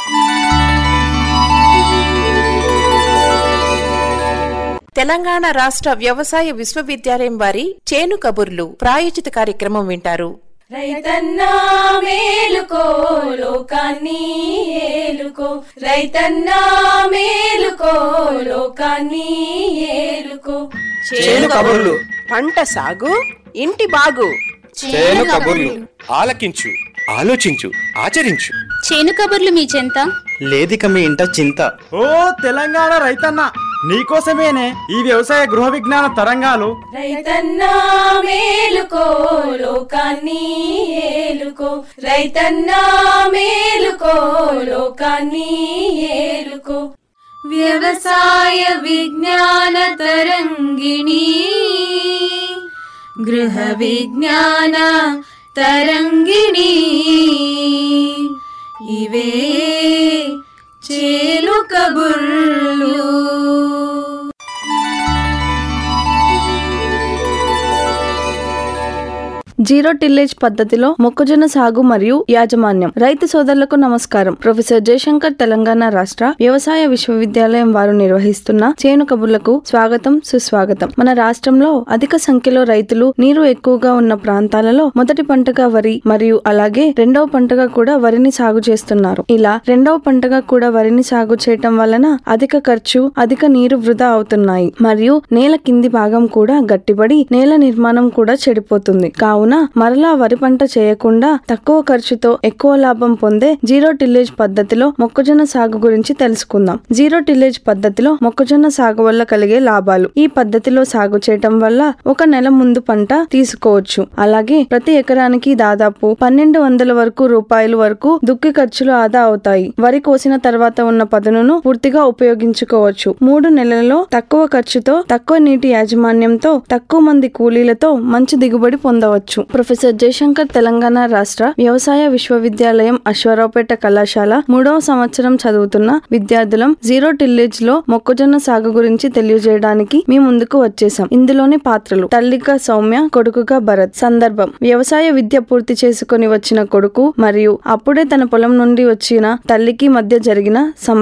తెలంగాణ రాష్ట్ర వ్యవసాయ విశ్వవిద్యాలయం వారి చేను కబుర్లు ప్రాయోజిత కార్యక్రమం వింటారు. రైతన్నా మేలుకో లోకాన్ని ఏలుకో, రైతన్నా మేలుకో లోకాన్ని ఏలుకో. చేను కబుర్లు, పంట సాగు ఇంటి బాగు. చేను కబుర్లు ఆలకించు, ఆలోచించు, ఆచరించు. చేను కబుర్లు మీ చెంత లేదిక మీ ఇంట చింత. ఓ తెలంగాణ రైతన్న, నీకోసమేనే ఈ వ్యవసాయ గృహ విజ్ఞాన తరంగాలు. రైతన్నా మేలుకో లోకాన్ని ఏలుకో, రైతన్నా మేలుకో లోకాన్ని ఏలుకో. వ్యవసాయ విజ్ఞాన తరంగిణి, గృహ విజ్ఞాన తరంగిణి, ఇవే చేను కబుర్లు. జీరో టిల్లేజ్ పద్ధతిలో మొక్కజొన్న సాగు మరియు యాజమాన్యం. రైతు సోదరులకు నమస్కారం. ప్రొఫెసర్ జయశంకర్ తెలంగాణ రాష్ట్ర వ్యవసాయ విశ్వవిద్యాలయం వారు నిర్వహిస్తున్న చేను కబుర్లకు స్వాగతం, సుస్వాగతం. మన రాష్ట్రంలో అధిక సంఖ్యలో రైతులు నీరు ఎక్కువగా ఉన్న ప్రాంతాలలో మొదటి పంటగా వరి మరియు అలాగే రెండవ పంటగా కూడా వరిని సాగు చేస్తున్నారు. ఇలా రెండవ పంటగా కూడా వరిని సాగు చేయటం వలన అధిక ఖర్చు, అధిక నీరు వృధా అవుతున్నాయి మరియు నేల కింది భాగం కూడా గట్టిపడి నేల నిర్మాణం కూడా చెడిపోతుంది. కావున మరలా వరి పంట చేయకుండా తక్కువ ఖర్చుతో ఎక్కువ లాభం పొందే జీరో టిల్లేజ్ పద్ధతిలో మొక్కజొన్న సాగు గురించి తెలుసుకుందాం. జీరో టిల్లేజ్ పద్ధతిలో మొక్కజొన్న సాగు వల్ల కలిగే లాభాలు. ఈ పద్ధతిలో సాగు చేయటం వల్ల ఒక నెల ముందు పంట తీసుకోవచ్చు. అలాగే ప్రతి ఎకరానికి దాదాపు 1200 వరకు రూపాయలు వరకు దుక్కి ఖర్చులు ఆదా అవుతాయి. వరి కోసిన తర్వాత ఉన్న పదునును పూర్తిగా ఉపయోగించుకోవచ్చు. 3 నెలలలో తక్కువ ఖర్చుతో, తక్కువ నీటి యాజమాన్యంతో, తక్కువ మంది కూలీలతో మంచి దిగుబడి పొందవచ్చు. ప్రొఫెసర్ జయశంకర్ తెలంగాణ రాష్ట్ర వ్యవసాయ విశ్వవిద్యాలయం అశ్వారావుపేట కళాశాల 3వ సంవత్సరం చదువుతున్న విద్యార్థులం జీరో టిల్లేజ్ లో మొక్కజొన్న సాగు గురించి తెలియజేయడానికి మీ ముందుకు వచ్చేసాం. ఇందులోని పాత్రలు: తల్లిగా సౌమ్య, కొడుకుగా భరత్. సందర్భం: వ్యవసాయ విద్య పూర్తి చేసుకుని వచ్చిన కొడుకు మరియు అప్పుడే తన పొలం నుండి వచ్చిన తల్లికి మధ్య జరిగిన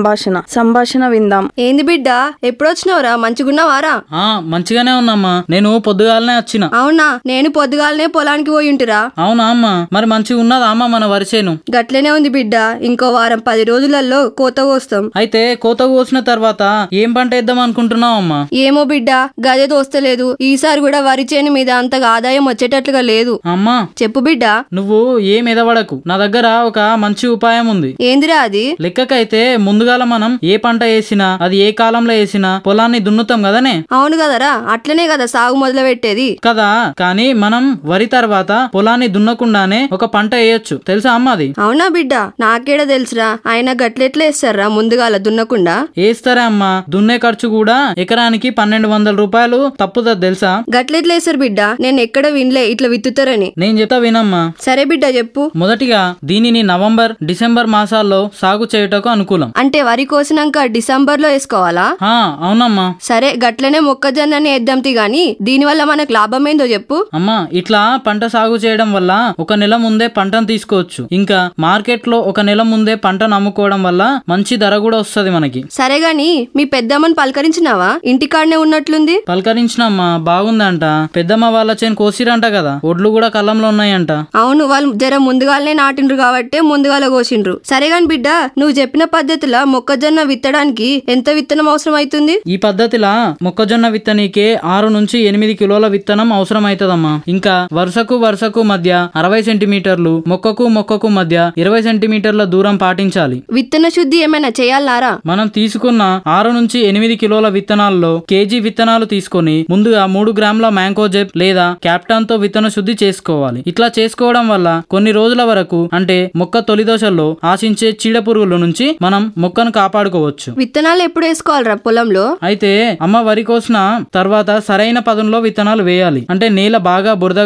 సంభాషణ విందాం. ఏంది బిడ్డ, ఎప్పుడొచ్చినావురా? మంచిగున్నావారా? మంచిగానే ఉన్నామ్మా. నేను పొద్దుగాలనే వచ్చిన. అవునా? నేను పొద్దుగాలనే పొలానికి పోయి ఉంటురా. అవునా అమ్మా? మరి మంచిగా ఉన్నదా అమ్మ మన వరిసేను? గట్లనే ఉంది బిడ్డ. ఇంకో వారం 10 రోజులలో కోత కోస్తాం. అయితే కోత కోసిన తర్వాత ఏం పంట వేద్దాం అనుకుంటున్నావు అమ్మా? ఏమో బిడ్డ, గదే తోస్తలేదు. ఈసారి కూడా వరి చేను మీద అంతగా ఆదాయం వచ్చేటట్లుగా లేదు. అమ్మా చెప్పు బిడ్డ. నువ్వు ఏం ఎదవడకు, నా దగ్గర ఒక మంచి ఉపాయం ఉంది. ఏందిరా అది? లెక్కకైతే ముందుగాల మనం ఏ పంట వేసినా, అది ఏ కాలంలో వేసినా పొలాన్ని దున్నుతాం కదనే. అవును కదరా, అట్లనే కదా సాగు మొదలు పెట్టేది కదా. కానీ మనం వరి తర్వాత పొలాన్ని దున్నకుండానే ఒక పంట వేయొచ్చు, తెలుసా అమ్మ అది? అవునా బిడ్డ? నాకేడా తెలుసురా. ఆయన గట్లెట్లా వేస్తారా ముందుగాల దున్నకుండా? వేస్తారా అమ్మా. దున్నే ఖర్చు కూడా ఎకరానికి 1200 రూపాయలు తప్పుతుంది తెలుసా? గట్లెట్లా వేస్తారు బిడ్డ? నేను ఎక్కడ వినలే ఇట్లా విత్తుతారని. నేను చెప్తా వినమ్మా. సరే బిడ్డ చెప్పు. మొదటిగా దీనిని నవంబర్, డిసెంబర్ మాసాల్లో సాగు చేయుటకు అనుకూలం. అంటే వరి కోసినాక డిసెంబర్ లో వేసుకోవాలా? అవునమ్మా. సరే గట్లనే మొక్కజొన్నని వేద్దాంతి గాని దీనివల్ల మనకు లాభం ఏందో చెప్పు. అమ్మా, ఇట్లా పంట సాగు చేయడం వల్ల ఒక నెల ముందే పంటను తీసుకోవచ్చు. ఇంకా మార్కెట్ లో ఒక నెల ముందే పంటను అమ్ముకోవడం వల్ల మంచి ధర కూడా వస్తుంది మనకి. సరే గాని మీ పెద్దమ్మని పలకరించినావా? ఇంటికాడనే ఉన్నట్లుంది. పలకరించినమ్మా, బాగుందంట. పెద్దమ్మ వాళ్ళ చేను కోసిరంట కదా, ఒడ్లు కూడా కళ్ళంలో ఉన్నాయంట. అవును, వాళ్ళు జర ముందుగానే నాటిండ్రు కాబట్టి ముందుగాల కోసిండ్రు. సరే గాని బిడ్డ, నువ్వు చెప్పిన పద్ధతిలో మొక్కజొన్న విత్తడానికి ఎంత విత్తనం అవసరం అవుతుంది? ఈ పద్ధతిలో మొక్కజొన్న విత్తనీకే 6 నుంచి 8 కిలోల విత్తనం అవసరం అవుతుందమ్మా. ఇంకా వరుసకు మధ్య 60 సెంటీమీటర్లు, మొక్కకు మధ్య 20 సెంటీమీటర్ల దూరం పాటించాలి. విత్తన శుద్ధి ఏమైనా చేయాలనారా? మనం తీసుకున్న 6 నుంచి 8 కిలోల విత్తనాల్లో కేజీ విత్తనాలు తీసుకొని ముందుగా 3 గ్రాముల మ్యాంకోజెబ్ లేదా క్యాప్టాన్ తో విత్తన శుద్ధి చేసుకోవాలి. ఇట్లా చేసుకోవడం వల్ల కొన్ని రోజుల వరకు, అంటే మొక్క తొలి దశల్లో ఆశించే చీడ పురుగుల నుంచి మనం మొక్కను కాపాడుకోవచ్చు. విత్తనాలు ఎప్పుడు వేసుకోవాలరా పొలంలో? అయితే అమ్మ, వరి కోసిన తర్వాత సరైన పదంలో విత్తనాలు వేయాలి. అంటే నేల బాగా బురదగా ఉన్నప్పుడు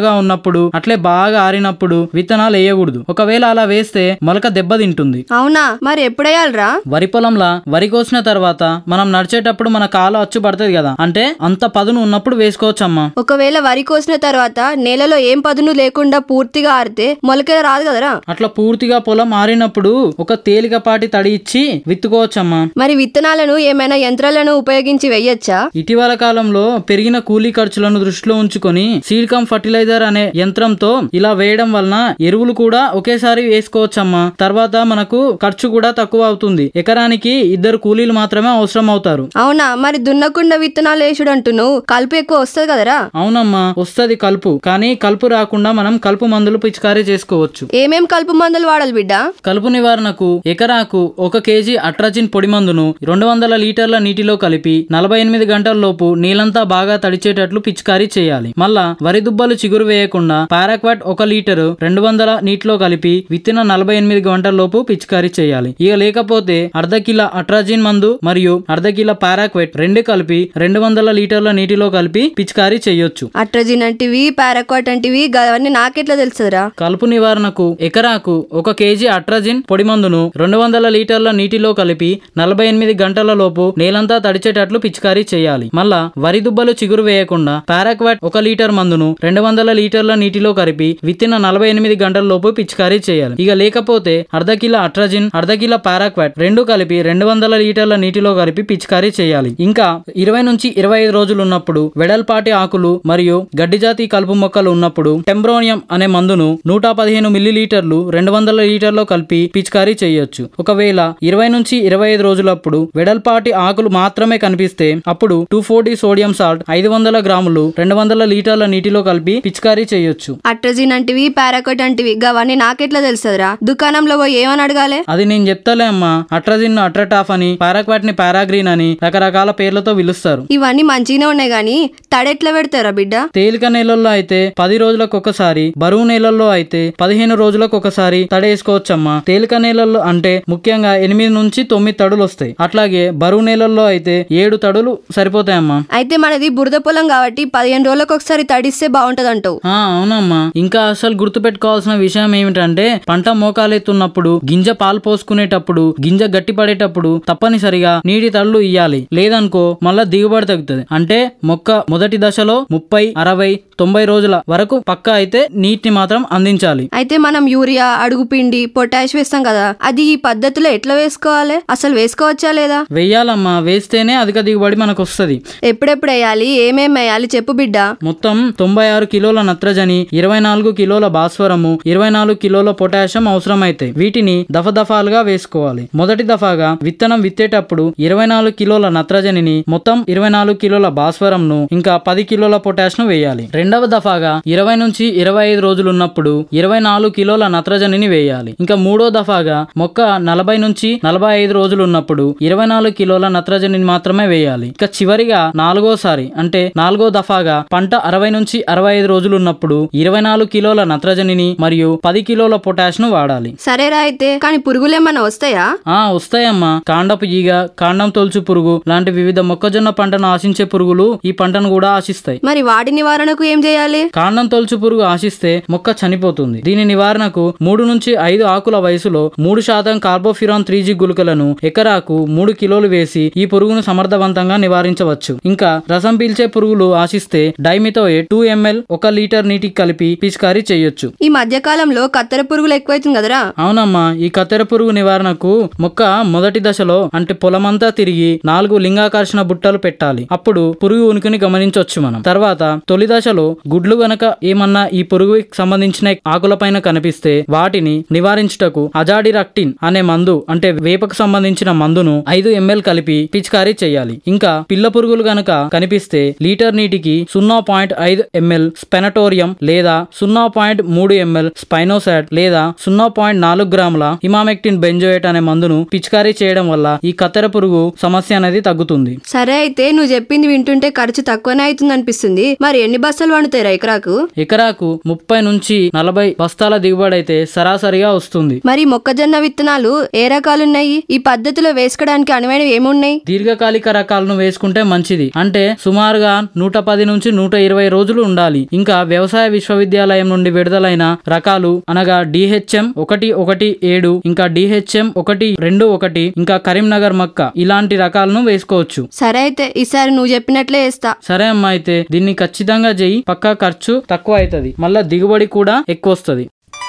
ఉన్నప్పుడు అట్లే బాగా ఆరినప్పుడు విత్తనాలు వేయకూడదు. ఒకవేళ అలా వేస్తే మొలక దెబ్బతింటుంది. అవునా, మరి ఎప్పుడేయాలరా? వరి పొలంలా వరి కోసిన తర్వాత మనం నడిచేటప్పుడు మన కాలు అచ్చు పడుతుంది కదా, అంటే అంత పదును ఉన్నప్పుడు వేసుకోవచ్చమ్మా. ఒకవేళ వరి కోసిన తర్వాత నేలలో ఏం పదును లేకుండా పూర్తిగా ఆరితే మొలక రాదు కదరా? అట్లా పూర్తిగా పొలం ఆరినప్పుడు ఒక తేలికపాటి తడి ఇచ్చి విత్తుకోవచ్చమ్మా. మరి విత్తనాలను ఏమైనా యంత్రాలను ఉపయోగించి వెయ్యొచ్చా? ఇటీవల కాలంలో పెరిగిన కూలీ ఖర్చులను దృష్టిలో ఉంచుకొని సీడ్ కమ్ ఫర్టిలైజర్ అనే యంత్రంతో ఇలా వేయడం వలన ఎరువులు కూడా ఒకేసారి వేసుకోవచ్చమ్మా. తర్వాత మనకు ఖర్చు కూడా తక్కువ అవుతుంది. ఎకరానికి 2 కూలీలు మాత్రమే అవసరం అవుతారు. అవునా, మరి దున్నకుండా విత్తనాలు వేసుడు అంటున్నావు, కలుపు ఎక్కువ వస్తుంది కదరా? అవునమ్మా, వస్తది కలుపు. కానీ కలుపు రాకుండా మనం కలుపు మందులు పిచికారీ చేసుకోవచ్చు. ఏమేం కలుపు మందులు వాడాలి బిడ్డ? కలుపు నివారణకు ఎకరాకు 1 కేజీ అట్రాజిన్ పొడి మందును 200 లీటర్ల నీటిలో కలిపి 48 గంటల లోపు నీళ్ళంతా బాగా తడిచేటట్లు పిచికారీ చేయాలి. మళ్ళా వరి దుబ్బలు చిగురు వేయకుండా పారాక్వాట్ 1 లీటరు 200 నీటిలో కలిపి విత్తిన 48 గంటల లోపు పిచికారీ చేయాలి. ఇక లేకపోతే అర్ధ కిలో అట్రాజిన్ మందు మరియు అర్ధ కిలో పారాక్వాట్ 2 కలిపి 200 లీటర్ల నీటిలో కలిపి పిచికారీ చేయొచ్చు. అట్రాజిన్ అంటివి, పారాక్వాట్ అంటివి అవన్నీ నాకెట్లా తెలుసురా? కలుపు నివారణకు ఎకరాకు 1 కేజీ అట్రాజిన్ పొడి మందును 200 లీటర్ల నీటిలో కలిపి 48 గంటల లోపు నేలంతా తడిచేటట్లు పిచికారీ చేయాలి. మళ్ళా వరి దుబ్బలు చిగురు వేయకుండా పారాక్వాట్ 1 లీటర్ మందును 200 లీటర్ల నీటిలో కలిపి విత్తిన 48 గంటల లోపు పిచికారీ చేయాలి. ఇక లేకపోతే అర్ధ కిలో అట్రాజిన్, అర్ధ కిలో పారాక్వాట్ 2 కలిపి 200 లీటర్ల నీటిలో కలిపి పిచికారీ చేయాలి. ఇంకా 20 నుంచి 25 రోజులు ఉన్నప్పుడు వెడల్పాటి ఆకులు మరియు గడ్డి జాతి కలుపు మొక్కలు ఉన్నప్పుడు టెంబ్రోనియం అనే మందును 115 మిల్లీలీటర్లు 200 లీటర్లో కలిపి పిచికారీ చేయొచ్చు. ఒకవేళ 20 నుంచి 25 రోజులప్పుడు వెడల్పాటి ఆకులు మాత్రమే కనిపిస్తే అప్పుడు 240 సోడియం సాల్ట్ 500 గ్రాములు 200 లీటర్ల నీటిలో కలిపి పిచికారీ చేయొచ్చు. అట్రాజిన్ అంటివి, పారాక్వాట్ అంటివి అవన్నీ నాకెట్లా తెలుస్తుందిరా? దుకాణంలో పోయి ఏమని అడగాలి? అది నేను చెప్తాలే అమ్మా. అట్రాజిన్ ను అట్రాటాఫ్ అని, పారాక్వాట్ ని పారాగ్రీన్ అని రకరకాల పేర్లతో పిలుస్తారు. ఇవన్నీ మంచిగానే ఉన్నాయి గానీ తడెట్లా పెడతారా బిడ్డ? తేలిక నేలల్లో అయితే 10 రోజులకు ఒకసారి, బరువు నేలల్లో అయితే 15 రోజులకు ఒకసారి తడేసుకోవచ్చమ్మా. తేలిక నేలల్లో అంటే ముఖ్యంగా 8 నుంచి 9 తడులు వస్తాయి. అట్లాగే బరువు నేలల్లో అయితే 7 తడులు సరిపోతాయమ్మా. అయితే మనది బురద పొలం కాబట్టి 15 రోజులకు ఒకసారి తడిస్తే బాగుంటది అంటావు? అవునమ్మా. ఇంకా అసలు గుర్తు పెట్టుకోవాల్సిన విషయం ఏమిటంటే పంట మోకాలెత్తున్నప్పుడు, గింజ పాలు పోసుకునేటప్పుడు, గింజ గట్టి పడేటప్పుడు తప్పనిసరిగా నీటి తడులు ఇయ్యాలి. లేదనుకో మళ్ళా దిగుబడి తగ్గుతుంది. అంటే మొక్క మొదటి దశలో 30, 60, 90 రోజుల వరకు పక్కా అయితే నీటిని మాత్రం అందించాలి. అయితే మనం యూరియా, అడుగు పిండి, పొటాష్ వేస్తాం కదా, అది ఈ పద్ధతిలో ఎట్లా వేసుకోవాలి? అసలు వేసుకోవచ్చా లేదా? వెయ్యాలమ్మా. వేస్తేనే అధిక దిగుబడి మనకు వస్తుంది. ఎప్పుడెప్పుడు వేయాలి, ఏమేమి వేయాలి చెప్పు బిడ్డ. మొత్తం 96 కిలోల నత్రజని, 24 కిలోల భాస్వరము, 24 కిలోల పొటాషియం అవసరమైతాయి. వీటిని దఫాలుగా వేసుకోవాలి. మొదటి దఫాగా విత్తనం విత్తేటప్పుడు 24 కిలోల నత్రజనిని, మొత్తం 24 కిలోల భాస్వరంను, ఇంకా 10 కిలోల పొటాష్ ను వేయాలి. రెండవ దఫాగా 20 నుంచి 25 రోజులు ఉన్నప్పుడు 24 కిలోల నత్రజనిని వేయాలి. ఇంకా మూడో దఫాగా మొక్క 40 నుంచి 45 రోజులు ఉన్నప్పుడు 24 కిలోల నత్రజనిని మాత్రమే వేయాలి. ఇక చివరిగా నాలుగోసారి అంటే 4వ దఫాగా పంట 60 నుంచి 65 రోజులు ఉన్నప్పుడు 24 కిలోల నత్రజనిని మరియు 10 కిలోల పొటాష్ ను వాడాలి. సరేరా. అయితే కానీ పురుగులేమన్నా వస్తాయా? వస్తాయమ్మా. కాండపు ఈగ, కాండం తొలుచు పురుగు లాంటి వివిధ మొక్కజొన్న పంటను ఆశించే పురుగులు ఈ పంటను కూడా ఆశిస్తాయి. మరి వాటి నివారణకు ఏం చేయాలి? కాండం తొలుచు పురుగు ఆశిస్తే మొక్క చనిపోతుంది. దీని నివారణకు 3 నుంచి 5 ఆకుల వయసులో 3% కార్బోఫిరాన్ 3G గుళికలను ఎకరాకు 3 కిలోలు వేసి ఈ పురుగును సమర్థవంతంగా నివారించవచ్చు. ఇంకా రసం పీల్చే పురుగులు ఆశిస్తే డైమిథోయేట్ 2 ml 1 లీటర్ నీటికి కలిపి పిచికారీ చేయొచ్చు. ఈ మధ్య కాలంలో కత్తెర పురుగులు ఎక్కువైతుంది కదరా? అవునమ్మా. ఈ కత్తెర పురుగు నివారణకు మొక్క మొదటి దశలో అంటే పొలమంతా తిరిగి 4 లింగాకర్షణ బుట్టలు పెట్టాలి. అప్పుడు పురుగు ఉనికిని గమనించవచ్చు మనం. తర్వాత తొలి దశలో గుడ్లు గనక ఏమన్నా ఈ పురుగుకి సంబంధించిన ఆకులపైన కనిపిస్తే వాటిని నివారించుటకు అజాడిరక్టిన్ అనే మందు అంటే వేపకు సంబంధించిన మందును 5 ml కలిపి పిచికారీ చేయాలి. ఇంకా పిల్ల పురుగులు గనక కనిపిస్తే లీటర్ నీటికి 0.5 ml స్పెనటోరియం లేదా 0.3 ml స్పైనోసాట్ లేదా 0.4 గ్రాముల ఇమామెక్టిన్ బెంజోయేట్ అనే మందును పిచికారీ చేయడం వల్ల ఈ కత్తెర పురుగు సమస్య అనేది తగ్గుతుంది. సరే. అయితే నువ్వు చెప్పింది వింటుంటే ఖర్చు తక్కువనే అవుతుంది అనిపిస్తుంది. మరి ఎన్ని బస్తాలు వండుతాయి ఎకరాకు? ఎకరాకు 30 నుంచి 40 బస్తాల దిగుబడి అయితే సరాసరిగా వస్తుంది. మరి మొక్కజొన్న విత్తనాలు ఏ రకాలున్నాయి? ఈ పద్ధతిలో వేసుకోవడానికి అనువైనవి ఏమున్నాయి? దీర్ఘకాలిక రకాలను వేసుకుంటే మంచిది. అంటే సుమారుగా 110 నుంచి 120 రోజులు ఉండాలి. ఇంకా వ్యవసాయ వ్యవసాయ విశ్వవిద్యాలయం నుండి విడుదలైన రకాలు అనగా DHM 117 ఇంకా DHM 121 ఇంకా కరీంనగర్ మక్క ఇలాంటి రకాలను వేసుకోవచ్చు. సరే అయితే ఈసారి నువ్వు చెప్పినట్లే వేస్తా. సరే అమ్మా, అయితే దీన్ని ఖచ్చితంగా చెయ్యి. పక్కా ఖర్చు తక్కువ అవుతుంది, మళ్ళా దిగుబడి కూడా ఎక్కువ వస్తుంది.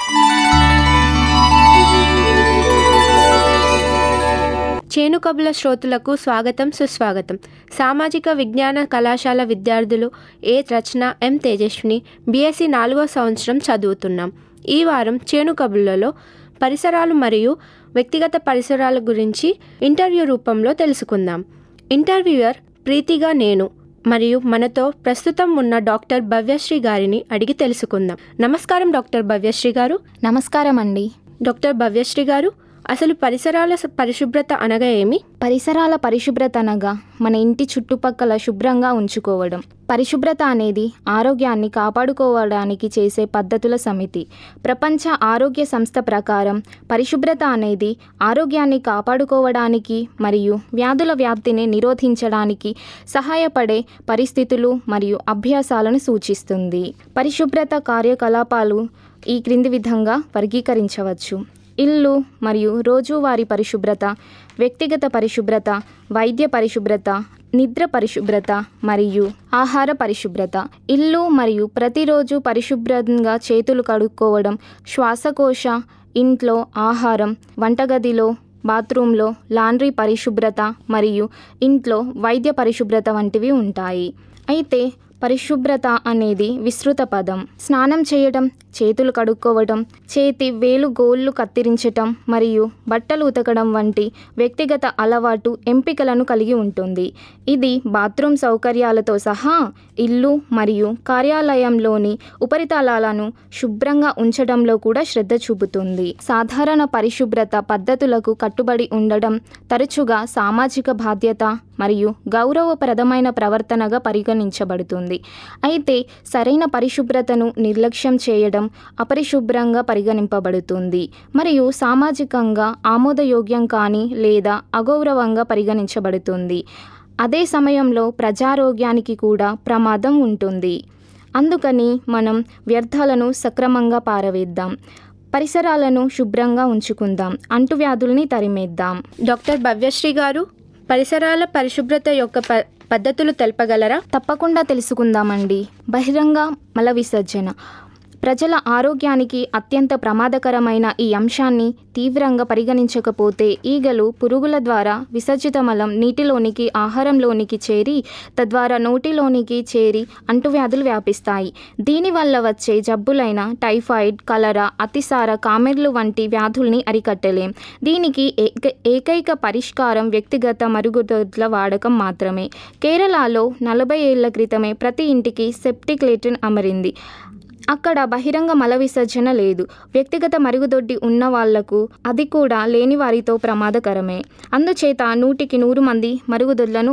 చేను కబుర్ల శ్రోతలకు స్వాగతం, సుస్వాగతం. సామాజిక విజ్ఞాన కళాశాల విద్యార్థులు ఏ రచన, ఎం తేజస్విని BSc 4వ సంవత్సరం చదువుతున్నాం. ఈ వారం చేను కబుర్లలో పరిసరాలు మరియు వ్యక్తిగత పరిసరాల గురించి ఇంటర్వ్యూ రూపంలో తెలుసుకుందాం. ఇంటర్వ్యూయర్ ప్రీతిగా నేను మరియు మనతో ప్రస్తుతం ఉన్న డాక్టర్ భవ్యశ్రీ గారిని అడిగి తెలుసుకుందాం. నమస్కారం డాక్టర్ భవ్యశ్రీ గారు. నమస్కారం అండి. డాక్టర్ భవ్యశ్రీ గారు, అసలు పరిసరాల పరిశుభ్రత అనగా ఏమి? పరిసరాల పరిశుభ్రత అనగా మన ఇంటి చుట్టుపక్కల శుభ్రంగా ఉంచుకోవడం. పరిశుభ్రత అనేది ఆరోగ్యాన్ని కాపాడుకోవడానికి చేసే పద్ధతుల సమితి. ప్రపంచ ఆరోగ్య సంస్థ ప్రకారం పరిశుభ్రత అనేది ఆరోగ్యాన్ని కాపాడుకోవడానికి మరియు వ్యాధుల వ్యాప్తిని నిరోధించడానికి సహాయపడే పరిస్థితులు మరియు అభ్యాసాలను సూచిస్తుంది. పరిశుభ్రత కార్యకలాపాలు ఈ క్రింది విధంగా వర్గీకరించవచ్చు: ఇల్లు మరియు రోజువారీ పరిశుభ్రత, వ్యక్తిగత పరిశుభ్రత, వైద్య పరిశుభ్రత, నిద్ర పరిశుభ్రత మరియు ఆహార పరిశుభ్రత. ఇల్లు మరియు ప్రతిరోజు పరిశుభ్రంగా చేతులు కడుక్కోవడం, శ్వాసకోశ, ఇంట్లో ఆహారం, వంటగదిలో, బాత్రూంలో లాండ్రీ పరిశుభ్రత మరియు ఇంట్లో వైద్య పరిశుభ్రత వంటివి ఉంటాయి. అయితే పరిశుభ్రత అనేది విస్తృత పదం. స్నానం చేయడం, చేతులు కడుక్కోవడం, చేతి వేలు గోళ్ళు కత్తిరించటం మరియు బట్టలు ఉతకడం వంటి వ్యక్తిగత అలవాటు ఎంపికలను కలిగి ఉంటుంది. ఇది బాత్రూమ్ సౌకర్యాలతో సహా ఇల్లు మరియు కార్యాలయంలోని ఉపరితలాలను శుభ్రంగా ఉంచడంలో కూడా శ్రద్ధ చూపుతుంది. సాధారణ పరిశుభ్రత పద్ధతులకు కట్టుబడి ఉండడం తరచుగా సామాజిక బాధ్యత మరియు గౌరవప్రదమైన ప్రవర్తనగా పరిగణించబడుతుంది. అయితే సరైన పరిశుభ్రతను నిర్లక్ష్యం చేయడం అపరిశుభ్రంగా పరిగణింపబడుతుంది మరియు సామాజికంగా ఆమోదయోగ్యం కాని లేదా అగౌరవంగా పరిగణించబడుతుంది. అదే సమయంలో ప్రజారోగ్యానికి కూడా ప్రమాదం ఉంటుంది. అందుకని మనం వ్యర్థాలను సక్రమంగా పారవేద్దాం, పరిసరాలను శుభ్రంగా ఉంచుకుందాం, అంటువ్యాధుల్ని తరిమేద్దాం. డాక్టర్ భవ్యశ్రీ గారు, పరిసరాల పరిశుభ్రత యొక్క పద్ధతులు తెలపగలరా? తప్పకుండా తెలుసుకుందామండి. బహిరంగ మల విసర్జన ప్రజల ఆరోగ్యానికి అత్యంత ప్రమాదకరమైన ఈ అంశాన్ని తీవ్రంగా పరిగణించకపోతే ఈగలు, పురుగుల ద్వారా విసర్జిత మలం నీటిలోనికి, ఆహారంలోనికి చేరి తద్వారా నోటిలోనికి చేరి అంటువ్యాధులు వ్యాపిస్తాయి. దీనివల్ల వచ్చే జబ్బులైన టైఫాయిడ్, కలరా, అతిసార, కామెర్లు వంటి వ్యాధుల్ని అరికట్టలేం. దీనికి ఏకైక పరిష్కారం వ్యక్తిగత మరుగుదొడ్ల వాడకం మాత్రమే. కేరళలో 40 ఏళ్ల క్రితమే ప్రతి ఇంటికి సెప్టిక్ లేట్రిన్ అమరింది. అక్కడ బహిరంగ మల విసర్జన లేదు. వ్యక్తిగత మరుగుదొడ్డి ఉన్న వాళ్లకు, అది కూడా లేని వారితో ప్రమాదకరమే. అందుచేత 100కి 100 మంది మరుగుదొడ్లను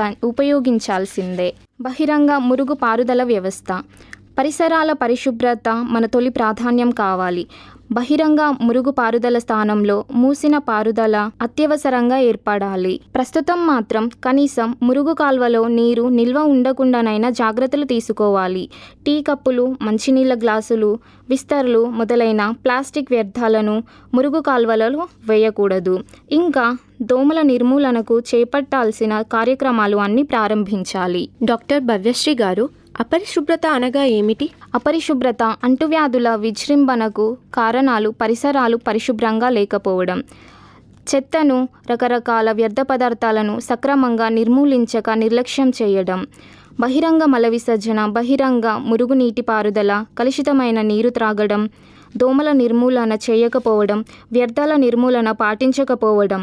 ఉపయోగించాల్సిందే. బహిరంగ మురుగు పారుదల వ్యవస్థ. పరిసరాల పరిశుభ్రత మన తొలి ప్రాధాన్యం కావాలి. బహిరంగ మురుగు పారుదల స్థానంలో మూసిన పారుదల అత్యవసరంగా ఏర్పడాలి. ప్రస్తుతం మాత్రం కనీసం మురుగు కాల్వలో నీరు నిల్వ ఉండకుండానైనా జాగ్రత్తలు తీసుకోవాలి. టీ కప్పులు, మంచినీళ్ళ గ్లాసులు, విస్తర్లు మొదలైన ప్లాస్టిక్ వ్యర్థాలను మురుగు కాల్వలలో వేయకూడదు. ఇంకా దోమల నిర్మూలనకు చేపట్టాల్సిన కార్యక్రమాలు అన్నీ ప్రారంభించాలి. డాక్టర్ భవ్యశ్రీ గారు, అపరిశుభ్రత అనగా ఏమిటి? అపరిశుభ్రత అంటువ్యాధుల విజృంభణకు కారణాలు పరిసరాలు పరిశుభ్రంగా లేకపోవడం, చెత్తను, రకరకాల వ్యర్థ పదార్థాలను సక్రమంగా నిర్మూలించక నిర్లక్ష్యం చేయడం, బహిరంగ మల విసర్జన, బహిరంగ మురుగునీటి పారుదల, కలుషితమైన నీరు త్రాగడం, దోమల నిర్మూలన చేయకపోవడం, వ్యర్థాల నిర్మూలన పాటించకపోవడం,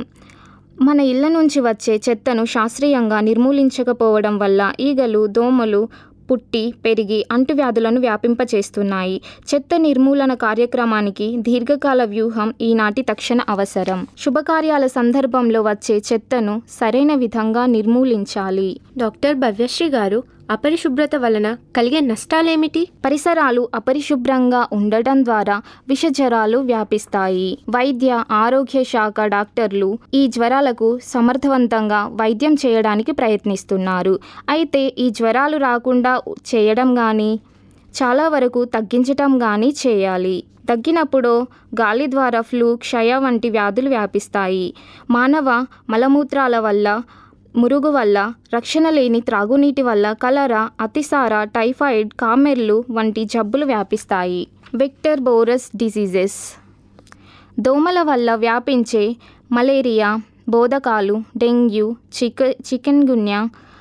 మన ఇళ్ల నుంచి వచ్చే చెత్తను శాస్త్రీయంగా నిర్మూలించకపోవడం వల్ల ఈగలు, దోమలు పుట్టి పెరిగి అంటువ్యాధులను వ్యాపింపచేస్తున్నాయి. చెత్త నిర్మూలన కార్యక్రమానికి దీర్ఘకాల వ్యూహం ఈనాటి తక్షణ అవసరం. శుభకార్యాల సందర్భంలో వచ్చే చెత్తను సరైన విధంగా నిర్మూలించాలి. డాక్టర్ భవ్యశ్రీ గారు, అపరిశుభ్రత వలన కలిగే నష్టాలేమిటి? పరిసరాలు అపరిశుభ్రంగా ఉండటం ద్వారా విషజ్వరాలు వ్యాపిస్తాయి. వైద్య ఆరోగ్య శాఖ డాక్టర్లు ఈ జ్వరాలకు సమర్థవంతంగా వైద్యం చేయడానికి ప్రయత్నిస్తున్నారు. అయితే ఈ జ్వరాలు రాకుండా చేయడం కానీ చాలా వరకు తగ్గించటం కానీ చేయాలి. తగ్గినప్పుడు గాలి ద్వారా ఫ్లూ, క్షయ వంటి వ్యాధులు వ్యాపిస్తాయి. మానవ మలమూత్రాల వల్ల, మురుగు వల్ల, రక్షణ లేని త్రాగునీటి వల్ల కలరా, అతిసార, టైఫాయిడ్, కామెర్లు వంటి జబ్బులు వ్యాపిస్తాయి. వెక్టర్ బోరస్ డిసీజెస్ దోమల వల్ల వ్యాపించే మలేరియా, బోధకాలు, డెంగ్యూ, చికెన్గున్యా,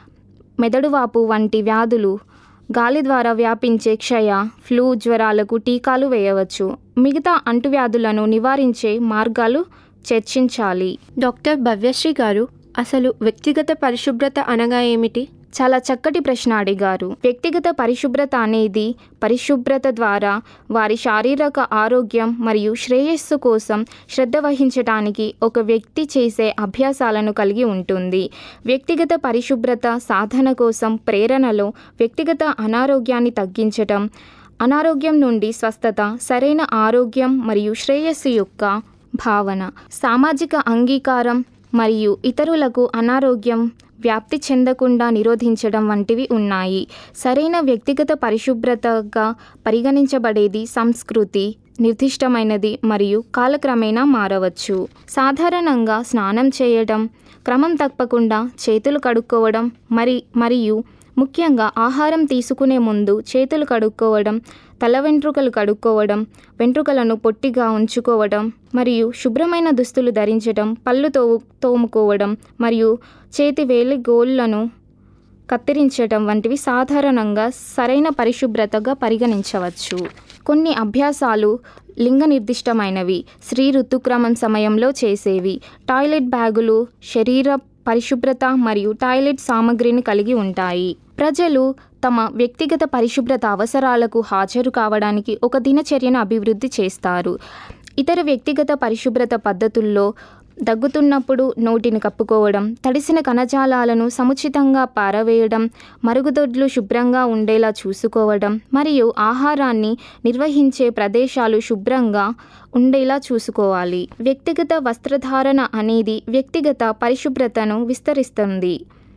మెదడువాపు వంటి వ్యాధులు, గాలి ద్వారా వ్యాపించే క్షయ, ఫ్లూ జ్వరాలకు టీకాలు వేయవచ్చు. మిగతా అంటువ్యాధులను నివారించే మార్గాలు చర్చించాలి. డాక్టర్ భవ్యశ్రీ గారు, అసలు వ్యక్తిగత పరిశుభ్రత అనగా ఏమిటి? చాలా చక్కటి ప్రశ్న అడిగారు. వ్యక్తిగత పరిశుభ్రత అనేది పరిశుభ్రత ద్వారా వారి శారీరక ఆరోగ్యం మరియు శ్రేయస్సు కోసం శ్రద్ధ వహించటానికి ఒక వ్యక్తి చేసే అభ్యాసాలను కలిగి ఉంటుంది. వ్యక్తిగత పరిశుభ్రత సాధన కోసం ప్రేరణలో వ్యక్తిగత అనారోగ్యాన్ని తగ్గించటం, అనారోగ్యం నుండి స్వస్థత, సరైన ఆరోగ్యం మరియు శ్రేయస్సు యొక్క భావన, సామాజిక అంగీకారం మరియు ఇతరులకు అనారోగ్యం వ్యాప్తి చెందకుండా నిరోధించడం వంటివి ఉన్నాయి. సరైన వ్యక్తిగత పరిశుభ్రతగా పరిగణించబడేది సంస్కృతి నిర్దిష్టమైనది మరియు కాలక్రమేణా మారవచ్చు. సాధారణంగా స్నానం చేయడం, క్రమం తప్పకుండా చేతులు కడుక్కోవడం మరియు ముఖ్యంగా ఆహారం తీసుకునే ముందు చేతులు కడుక్కోవడం, తల వెంట్రుకలు కడుక్కోవడం, వెంట్రుకలను పొట్టిగా ఉంచుకోవడం మరియు శుభ్రమైన దుస్తులు ధరించడం, పళ్ళు తోముకోవడం మరియు చేతి వేలి గోళ్లను కత్తిరించడం వంటివి సాధారణంగా సరైన పరిశుభ్రతగా పరిగణించవచ్చు. కొన్ని అభ్యాసాలు లింగ నిర్దిష్టమైనవి, స్త్రీ ఋతుక్రమం సమయంలో చేసేవి. టాయిలెట్ బ్యాగులు శరీర పరిశుభ్రత మరియు టాయిలెట్ సామగ్రిని కలిగి ఉంటాయి. ప్రజలు తమ వ్యక్తిగత పరిశుభ్రత అవసరాలకు హాజరు కావడానికి ఒక దినచర్యను అభివృద్ధి చేస్తారు. ఇతర వ్యక్తిగత పరిశుభ్రత పద్ధతుల్లో దగ్గుతున్నప్పుడు నోటిని కప్పుకోవడం, తడిసిన కణజాలాలను సముచితంగా పారవేయడం, మరుగుదొడ్లు శుభ్రంగా ఉండేలా చూసుకోవడం మరియు ఆహారాన్ని నిర్వహించే ప్రదేశాలు శుభ్రంగా ఉండేలా చూసుకోవాలి. వ్యక్తిగత వస్త్రధారణ అనేది వ్యక్తిగత పరిశుభ్రతను విస్తరిస్తుంది.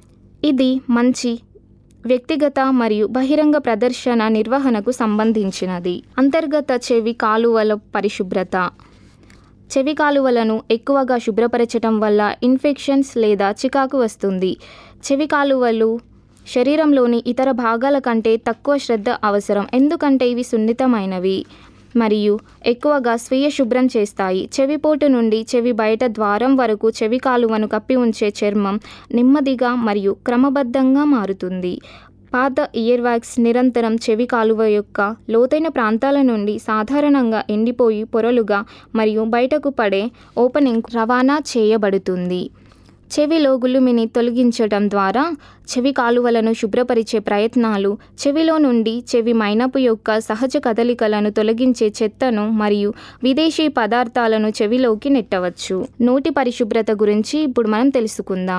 ఇది మంచి వ్యక్తిగత మరియు బహిరంగ ప్రదర్శన నిర్వహణకు సంబంధించినది. అంతర్గత చెవి కాలువల పరిశుభ్రత. చెవి కాలువలను ఎక్కువగా శుభ్రపరచడం వల్ల ఇన్ఫెక్షన్స్ లేదా చికాకు వస్తుంది. చెవి కాలువలు శరీరంలోని ఇతర భాగాల కంటే తక్కువ శ్రద్ధ అవసరం, ఎందుకంటే ఇవి సున్నితమైనవి మరియు ఎక్కువగా స్వీయ శుభ్రం చేస్తాయి. చెవిపోటు నుండి చెవి బయట ద్వారం వరకు చెవి కాలువను కప్పి ఉంచే చర్మం నెమ్మదిగా మరియు క్రమబద్ధంగా మారుతుంది. పాత ఇయర్ వ్యాక్స్ నిరంతరం చెవి కాలువ యొక్క లోతైన ప్రాంతాల నుండి సాధారణంగా ఎండిపోయి పొరలుగా మరియు బయటకు పడే ఓపెనింగ్ రవాణా చేయబడుతుంది. చెవిలో గుల్లుమిని తొలగించడం ద్వారా చెవి కాలువలను శుభ్రపరిచే ప్రయత్నాలు చెవిలో నుండి చెవి మైనపు యొక్క సహజ కదలికలను తొలగించే చెత్తను మరియు విదేశీ పదార్థాలను చెవిలోకి నెట్టవచ్చు. నోటి పరిశుభ్రత గురించి ఇప్పుడు మనం తెలుసుకుందాం.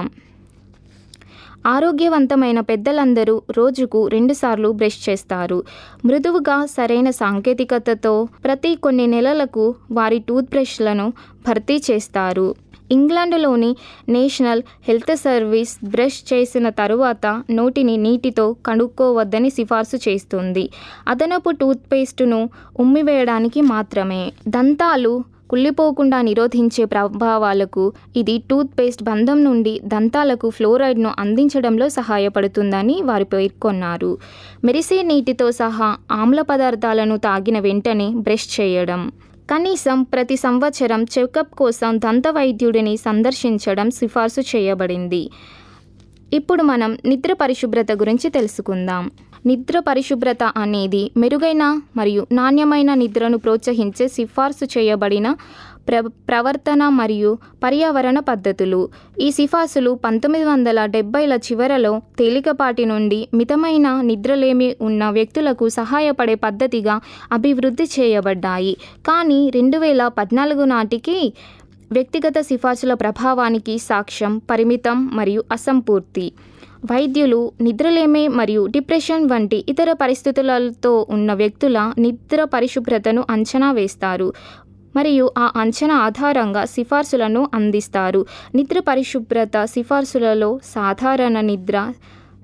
ఆరోగ్యవంతమైన పెద్దలందరూ రోజుకు 2 సార్లు బ్రష్ చేస్తారు. మృదువుగా సరైన సాంకేతికతతో ప్రతి కొన్ని నెలలకు వారి టూత్ బ్రష్లను భర్తీ చేస్తారు. ఇంగ్లాండ్లోని నేషనల్ హెల్త్ సర్వీస్ బ్రష్ చేసిన తరువాత నోటిని నీటితో కడుక్కోవద్దని సిఫార్సు చేస్తుంది. అదనపు టూత్పేస్టును ఉమ్మివేయడానికి మాత్రమే. దంతాలు కుళ్ళిపోకుండా నిరోధించే ప్రభావాలకు ఇది టూత్పేస్ట్ బంధం నుండి దంతాలకు ఫ్లోరైడ్ను అందించడంలో సహాయపడుతుందని వారు పేర్కొన్నారు. మెరిసే నీటితో సహా ఆమ్ల పదార్థాలను తాగిన వెంటనే బ్రష్ చేయడం. కనీసం ప్రతి సంవత్సరం చెకప్ కోసం దంత వైద్యుడిని సందర్శించడం సిఫార్సు చేయబడింది. ఇప్పుడు మనం నిద్ర పరిశుభ్రత గురించి తెలుసుకుందాం. నిద్ర పరిశుభ్రత అనేది మెరుగైన మరియు నాణ్యమైన నిద్రను ప్రోత్సహించే సిఫార్సు చేయబడిన ప్రవర్తన మరియు పర్యావరణ పద్ధతులు. ఈ సిఫార్సులు 1970ల చివరలో తేలికపాటి నుండి మితమైన నిద్రలేమి ఉన్న వ్యక్తులకు సహాయపడే పద్ధతిగా అభివృద్ధి చేయబడ్డాయి. కానీ 2014 నాటికి వ్యక్తిగత సిఫార్సుల ప్రభావానికి సాక్ష్యం పరిమితం మరియు అసంపూర్తి. వైద్యులు నిద్రలేమి మరియు డిప్రెషన్ వంటి ఇతర పరిస్థితులతో ఉన్న వ్యక్తుల నిద్ర పరిశుభ్రతను అంచనా వేస్తారు మరియు ఆ అంచనా ఆధారంగా సిఫార్సులను అందిస్తారు. నిద్ర పరిశుభ్రత సిఫార్సులలో సాధారణ నిద్ర,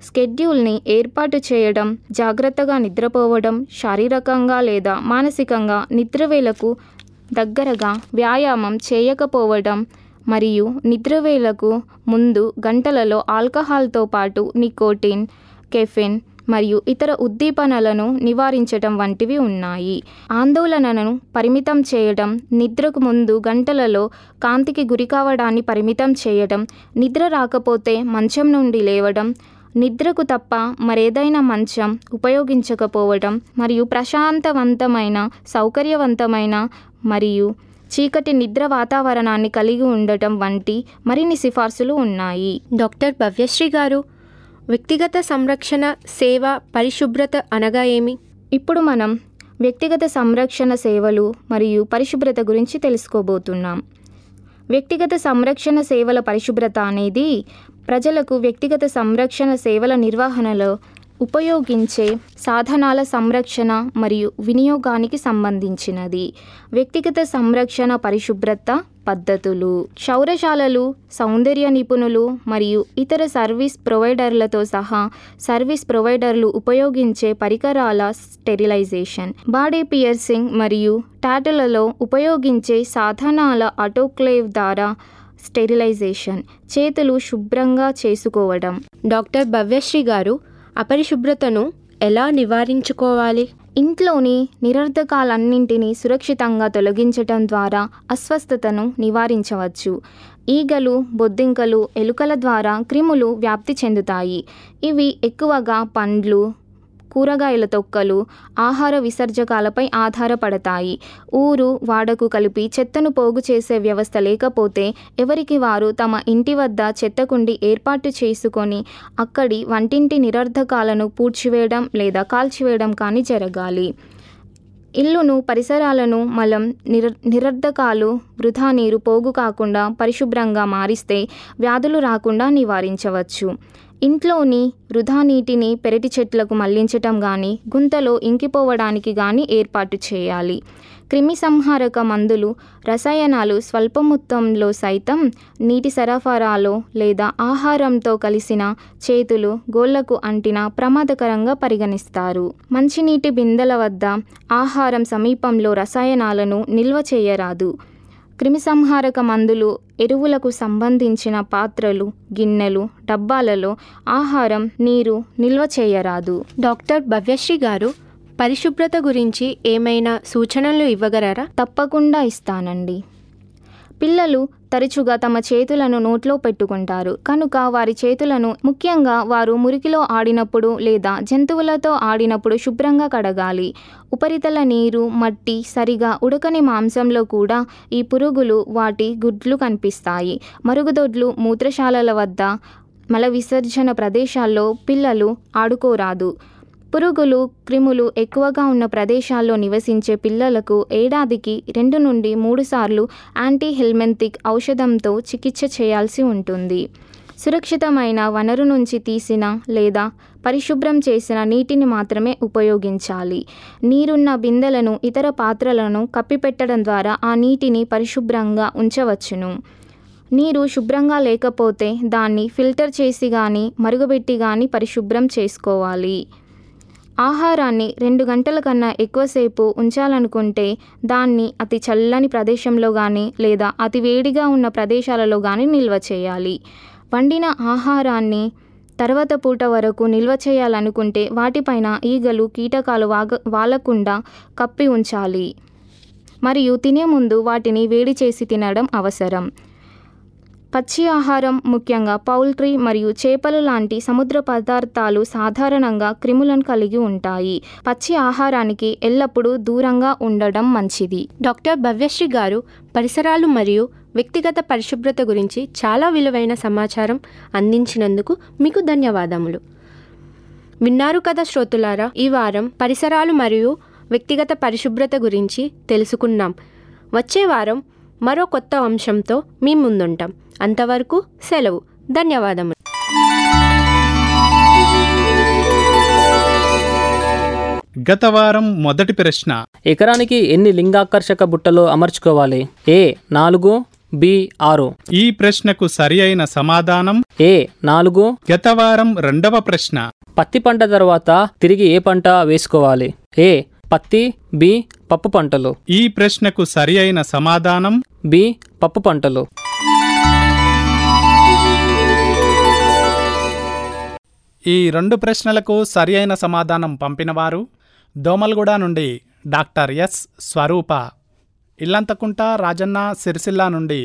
స్కెడ్యూల్ని ఏర్పాటు చేయడం, జాగ్రత్తగా నిద్రపోవడం, శారీరకంగా లేదా మానసికంగా నిద్రవేళకు దగ్గరగా వ్యాయామం చేయకపోవడం మరియు నిద్రవేళకు ముందు గంటలలో ఆల్కహాల్తో పాటు నికోటిన్, కెఫిన్ మరియు ఇతర ఉద్దీపనలను నివారించడం వంటివి ఉన్నాయి. ఆందోళనను పరిమితం చేయడం, నిద్రకు ముందు గంటలలో కాంతికి గురికావడాన్ని పరిమితం చేయడం, నిద్ర రాకపోతే మంచం నుండి లేవడం, నిద్రకు తప్ప మరేదైనా మంచం ఉపయోగించకపోవడం మరియు ప్రశాంతవంతమైన, సౌకర్యవంతమైన మరియు చీకటి నిద్ర వాతావరణాన్ని కలిగి ఉండటం వంటి మరిన్ని సిఫార్సులు ఉన్నాయి. డాక్టర్ భవ్యశ్రీ గారు, వ్యక్తిగత సంరక్షణ సేవ పరిశుభ్రత అనగా ఏమి? ఇప్పుడు మనం వ్యక్తిగత సంరక్షణ సేవలు మరియు పరిశుభ్రత గురించి తెలుసుకోబోతున్నాం. వ్యక్తిగత సంరక్షణ సేవల పరిశుభ్రత అనేది ప్రజలకు వ్యక్తిగత సంరక్షణ సేవల నిర్వహణలో ఉపయోగించే సాధనాల సంరక్షణ మరియు వినియోగానికి సంబంధించినది. వ్యక్తిగత సంరక్షణ పరిశుభ్రత పద్ధతులు క్షౌరశాలలు, సౌందర్య నిపుణులు మరియు ఇతర సర్వీస్ ప్రొవైడర్లతో సహా సర్వీస్ ప్రొవైడర్లు ఉపయోగించే పరికరాల స్టెరిలైజేషన్, బాడీ పియర్సింగ్ మరియు టాటూలలో ఉపయోగించే సాధనాల ఆటోక్లేవ్ ద్వారా స్టెరిలైజేషన్, చేతులు శుభ్రంగా చేసుకోవడం. డాక్టర్ భవ్యశ్రీ గారు, అపరిశుభ్రతను ఎలా నివారించుకోవాలి? ఇంట్లోని నిరర్ధకాలన్నింటినీ సురక్షితంగా తొలగించటం ద్వారా అస్వస్థతను నివారించవచ్చు. ఈగలు, బొద్దింకలు, ఎలుకల ద్వారా క్రిములు వ్యాప్తి చెందుతాయి. ఇవి ఎక్కువగా పండ్లు, కూరగాయల తొక్కలు, ఆహార విసర్జకాలపై ఆధారపడతాయి. ఊరు వాడకు కలిపి చెత్తను పోగు చేసే వ్యవస్థ లేకపోతే ఎవరికి వారు తమ ఇంటి వద్ద చెత్తకుండి ఏర్పాటు చేసుకొని అక్కడి వంటింటి నిరర్ధకాలను పూడ్చివేయడం లేదా కాల్చివేయడం కానీ జరగాలి. ఇల్లును, పరిసరాలను మలం, నిరర్ధకాలు, వృధా నీరు పోగు కాకుండా పరిశుభ్రంగా మారిస్తే వ్యాధులు రాకుండా నివారించవచ్చు. ఇంట్లోని వృధా నీటిని పెరటి చెట్లకు మళ్లించటం కానీ, గుంతలో ఇంకిపోవడానికి కానీ ఏర్పాటు చేయాలి. క్రిమి సంహారక మందులు, రసాయనాలు స్వల్ప మొత్తంలో సైతం నీటి సరఫరాలో లేదా ఆహారంతో కలిసిన చేతులు, గోళ్లకు అంటిన ప్రమాదకరంగా పరిగణిస్తారు. మంచినీటి బిందెల వద్ద, ఆహారం సమీపంలో రసాయనాలను నిల్వ చేయరాదు. క్రిమిసంహారక మందులు, ఎరువులకు సంబంధించిన పాత్రలు, గిన్నెలు, డబ్బాలలో ఆహారం, నీరు నిల్వ చేయరాదు. డాక్టర్ భవ్యశ్రీ గారు, పరిశుభ్రత గురించి ఏమైనా సూచనలు ఇవ్వగలరా? తప్పకుండా ఇస్తానండి. పిల్లలు తరచుగా తమ చేతులను నోట్లో పెట్టుకుంటారు కనుక వారి చేతులను ముఖ్యంగా వారు మురికిలో ఆడినప్పుడు లేదా జంతువులతో ఆడినప్పుడు శుభ్రంగా కడగాలి. ఉపరితల నీరు, మట్టి, సరిగా ఉడకని మాంసంలో కూడా ఈ పురుగులు, వాటి గుడ్లు కనిపిస్తాయి. మరుగుదొడ్లు, మూత్రశాలల వద్ద, మల విసర్జన ప్రదేశాల్లో పిల్లలు ఆడుకోరాదు. పురుగులు, క్రిములు ఎక్కువగా ఉన్న ప్రదేశాల్లో నివసించే పిల్లలకు ఏడాదికి 2 నుండి 3 సార్లు యాంటీహెల్మెంతిక్ ఔషధంతో చికిత్స చేయాల్సి ఉంటుంది. సురక్షితమైన వనరు నుంచి తీసిన లేదా పరిశుభ్రం చేసిన నీటిని మాత్రమే ఉపయోగించాలి. నీరున్న బిందెలను, ఇతర పాత్రలను కప్పిపెట్టడం ద్వారా ఆ నీటిని పరిశుభ్రంగా ఉంచవచ్చును. నీరు శుభ్రంగా లేకపోతే దాన్ని ఫిల్టర్ చేసి కానీ మరుగుపెట్టి కానీ పరిశుభ్రం చేసుకోవాలి. ఆహారాన్ని 2 గంటల కన్నా ఎక్కువసేపు ఉంచాలనుకుంటే దాన్ని అతి చల్లని ప్రదేశంలో కానీ లేదా అతి వేడిగా ఉన్న ప్రదేశాలలో కానీ నిల్వ చేయాలి. వండిన ఆహారాన్ని తర్వాత పూట వరకు నిల్వ చేయాలనుకుంటే వాటిపైన ఈగలు, కీటకాలు వాలకుండా కప్పి ఉంచాలి మరియు తినే ముందు వాటిని వేడి చేసి తినడం అవసరం. పచ్చి ఆహారం, ముఖ్యంగా పౌల్ట్రీ మరియు చేపలు లాంటి సముద్ర పదార్థాలు సాధారణంగా క్రిములను కలిగి ఉంటాయి. పచ్చి ఆహారానికి ఎల్లప్పుడూ దూరంగా ఉండడం మంచిది. డాక్టర్ భవ్యశ్రీ గారు, పరిసరాలు మరియు వ్యక్తిగత పరిశుభ్రత గురించి చాలా విలువైన సమాచారం అందించినందుకు మీకు ధన్యవాదములు. విన్నారు కదా శ్రోతులారా, ఈ వారం పరిసరాలు మరియు వ్యక్తిగత పరిశుభ్రత గురించి తెలుసుకున్నాం. వచ్చే వారం మరో కొత్త అంశంతో మీ ముందుంటాం. అంతవరకు సెలవు. ధన్యవాదములు. గత వారం మొదటి ప్రశ్న: ఎకరానికి ఎన్ని లింగాకర్షక బుట్టలు అమర్చుకోవాలి? A 4, B 6. ఈ ప్రశ్నకు సరి అయిన సమాధానం ఏ 4. గత వారం రెండవ ప్రశ్న. పత్తి పంట తర్వాత తిరిగి ఏ పంట వేసుకోవాలి? ఏ పత్తి, బి పప్పు పంటలు. ఈ ప్రశ్నకు సరి అయిన సమాధానం బి పప్పు పంటలు. ఈ 2 ప్రశ్నలకు సరి అయిన సమాధానం పంపినవారు దోమల్గూడ నుండి డాక్టర్ ఎస్ స్వరూప, ఇల్లంతకుంట రాజన్న సిరిసిల్ల నుండి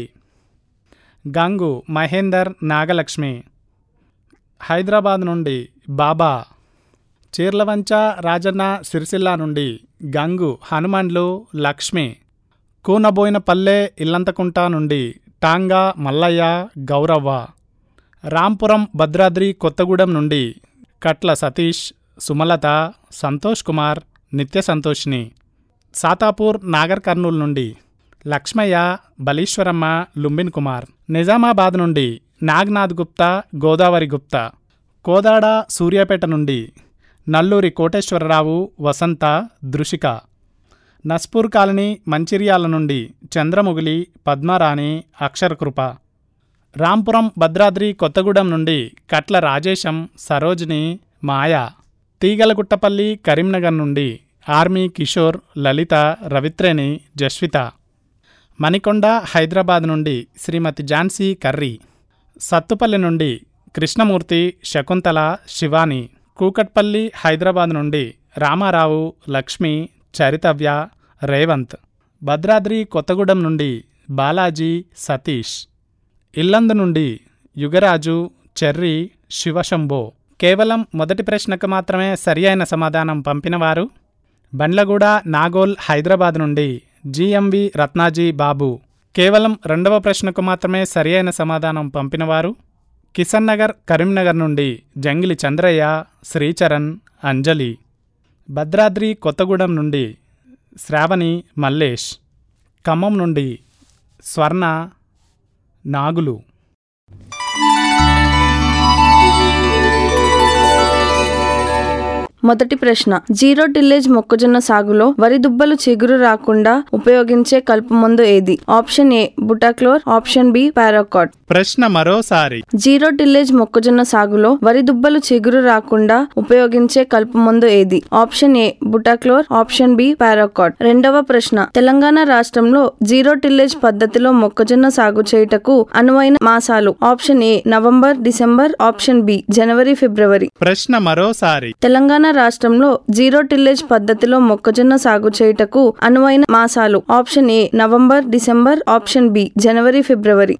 గంగు మహేందర్ నాగలక్ష్మి, హైదరాబాద్ నుండి బాబా, చీర్లవంచ రాజన్న సిరిసిల్ల నుండి గంగు హనుమండ్లు లక్ష్మి, కూనబోయినపల్లె ఇల్లంతకుంట నుండి టాంగా మల్లయ్య గౌరవ్వ, రాంపురం భద్రాద్రి కొత్తగూడెం నుండి కట్ల సతీష్, సుమలత, సంతోష్ కుమార్, నిత్య సంతోష్ని, సాతాపూర్ నాగర్ కర్నూల్ నుండి లక్ష్మయ్య, బలీశ్వరమ్మ, లుంబిన్ కుమార్, నిజామాబాద్ నుండి నాగ్నాథ్ గుప్తా, గోదావరి గుప్తా, కోదాడ సూర్యాపేట నుండి నల్లూరి కోటేశ్వరరావు, వసంత, దృషిక, నస్పూర్ కాలనీ మంచిర్యాల నుండి చంద్రముగిలి, పద్మరాణి, అక్షరకృప, రాంపురం భద్రాద్రి కొత్తగూడెం నుండి కట్ల రాజేశం, సరోజిని, మాయా, తీగలగుట్టపల్లి కరీంనగర్ నుండి ఆర్మీ కిషోర్, లలిత, రవిత్రేణి, జస్విత, మణికొండ హైదరాబాద్ నుండి శ్రీమతి ఝాన్సీ కర్రీ, సత్తుపల్లి నుండి కృష్ణమూర్తి, శకుంతల, శివాని, కూకట్పల్లి హైదరాబాద్ నుండి రామారావు, లక్ష్మి, చరితవ్య, రేవంత్, భద్రాద్రి కొత్తగూడెం నుండి బాలాజీ, సతీష్, ఇల్లందు నుండి యుగరాజు, చెర్రి, శివశంభో. కేవలం మొదటి ప్రశ్నకు మాత్రమే సరి అయిన సమాధానం పంపినవారు బండ్లగూడ నాగోల్ హైదరాబాద్ నుండి జిఎంవి రత్నాజీ బాబు. కేవలం రెండవ ప్రశ్నకు మాత్రమే సరి అయిన సమాధానం పంపినవారు కిషన్ నగర్ కరీంనగర్ నుండి జంగిలి చంద్రయ్య, శ్రీచరణ్, అంజలి, భద్రాద్రి కొత్తగూడెం నుండి శ్రావణి, మల్లేష్, ఖమ్మం నుండి స్వర్ణ, నాగులు. మొదటి ప్రశ్న, జీరో టిల్లేజ్ మొక్కజొన్న సాగులో వరి దుబ్బలు చిగురు రాకుండా ఉపయోగించే కలుపు మందు ఏది? Option A butachlor, option B paraquat. ప్రశ్న మరోసారి. జీరో టిల్లేజ్ మొక్కజొన్న సాగులో వరి దుబ్బలు చిగురు రాకుండా ఉపయోగించే కలుపు మందు ఏది? Option A butachlor, option B paraquat. రెండవ ప్రశ్న, తెలంగాణ రాష్ట్రంలో జీరో టిల్లేజ్ పద్ధతిలో మొక్కజొన్న సాగు చేయుటకు అనువైన మాసాలు? Option A November, December, option B జనవరి, ఫిబ్రవరి. ప్రశ్న మరోసారి. తెలంగాణ రాష్ట్రంలో జీరో టిల్లేజ్ పద్ధతిలో మొక్కజొన్న సాగు చేయుటకు అనువైన మాసాలు? Option A November, December, option B జనవరి, ఫిబ్రవరి.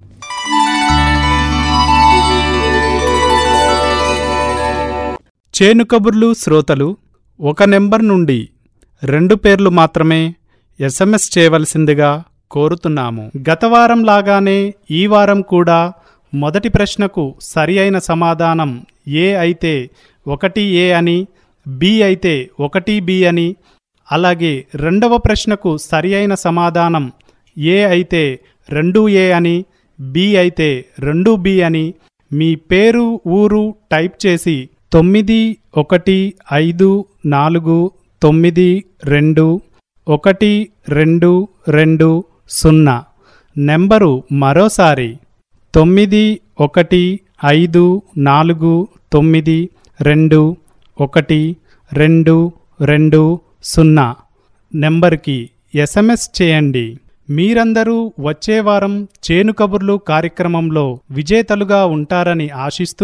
చేను కబుర్లు శ్రోతలు 1 నెంబర్ నుండి 2 పేర్లు మాత్రమే SMS చేయవలసిందిగా కోరుతున్నాము. గత వారం లాగానే ఈ వారం కూడా మొదటి ప్రశ్నకు సరి అయిన సమాధానం ఏ అయితే 1A అని, బి అయితే 1B అని, అలాగే రెండవ ప్రశ్నకు సరి అయిన సమాధానం ఏ అయితే 2A అని, బి అయితే 2B అని మీ పేరు, ఊరు టైప్ చేసి 9154921220 నెంబరు మరోసారి 9154921220 నెంబర్కి SMS చేయండి. మీరందరూ వచ్చే వారం చేను కబుర్లు కార్యక్రమంలో విజేతలుగా ఉంటారని ఆశిస్తూ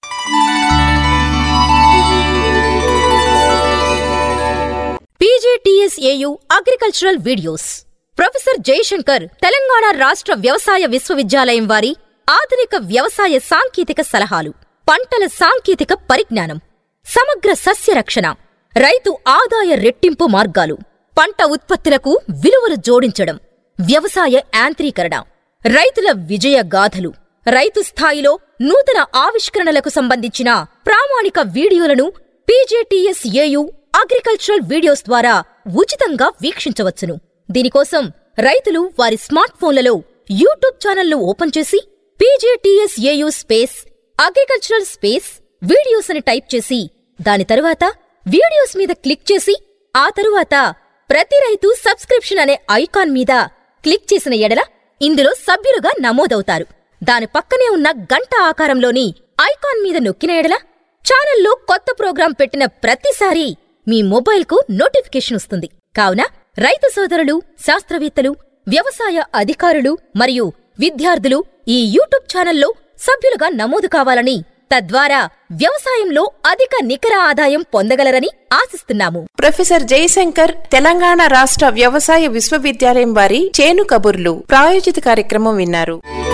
PGTSAU agricultural videos. Professor Jayashankar Telangana రాష్ట్ర వ్యవసాయ విశ్వవిద్యాలయం వారి ఆధునిక వ్యవసాయ సాంకేతిక సలహాలు, పంటల సాంకేతిక పరిజ్ఞానం, సమగ్ర సస్య రక్షణ, రైతు ఆదాయ రెట్టింపు మార్గాలు, పంట ఉత్పత్తులకు విలువలు జోడించడం, వ్యవసాయ యాంత్రీకరణ, రైతుల విజయ గాథలు, రైతు స్థాయిలో నూతన ఆవిష్కరణలకు సంబంధించిన ప్రామాణిక వీడియోలను PGTSAU అగ్రికల్చరల్ వీడియోస్ ద్వారా ఉచితంగా వీక్షించవచ్చును. దీనికోసం రైతులు వారి స్మార్ట్ ఫోన్లలో యూట్యూబ్ ఛానల్ను ఓపెన్ చేసి PGTSAU అగ్రికల్చరల్ వీడియోస్ అని టైప్ చేసి దాని తరువాత వీడియోస్ మీద క్లిక్ చేసి ఆ తరువాత ప్రతి రైతు సబ్స్క్రిప్షన్ అనే ఐకాన్ మీద క్లిక్ చేసిన ఎడల ఇందులో సభ్యులుగా నమోదవుతారు. దాని పక్కనే ఉన్న గంట ఆకారంలోని ఐకాన్ మీద నొక్కిన ఎడల ఛానల్లో కొత్త ప్రోగ్రాం పెట్టిన ప్రతిసారి మీ మొబైల్కు నోటిఫికేషన్ వస్తుంది. కావున రైతు సోదరులు, శాస్త్రవేత్తలు, వ్యవసాయ అధికారులు మరియు విద్యార్థులు ఈ యూట్యూబ్ ఛానల్లో సభ్యులుగా నమోదు కావాలని, తద్వారా వ్యవసాయంలో అధిక నికర ఆదాయం పొందగలరని ఆశిస్తున్నాము. ప్రొఫెసర్ జయశంకర్ తెలంగాణ రాష్ట్ర వ్యవసాయ విశ్వవిద్యాలయం వారి చేను కబుర్లు ప్రాయోజిత కార్యక్రమం విన్నారు.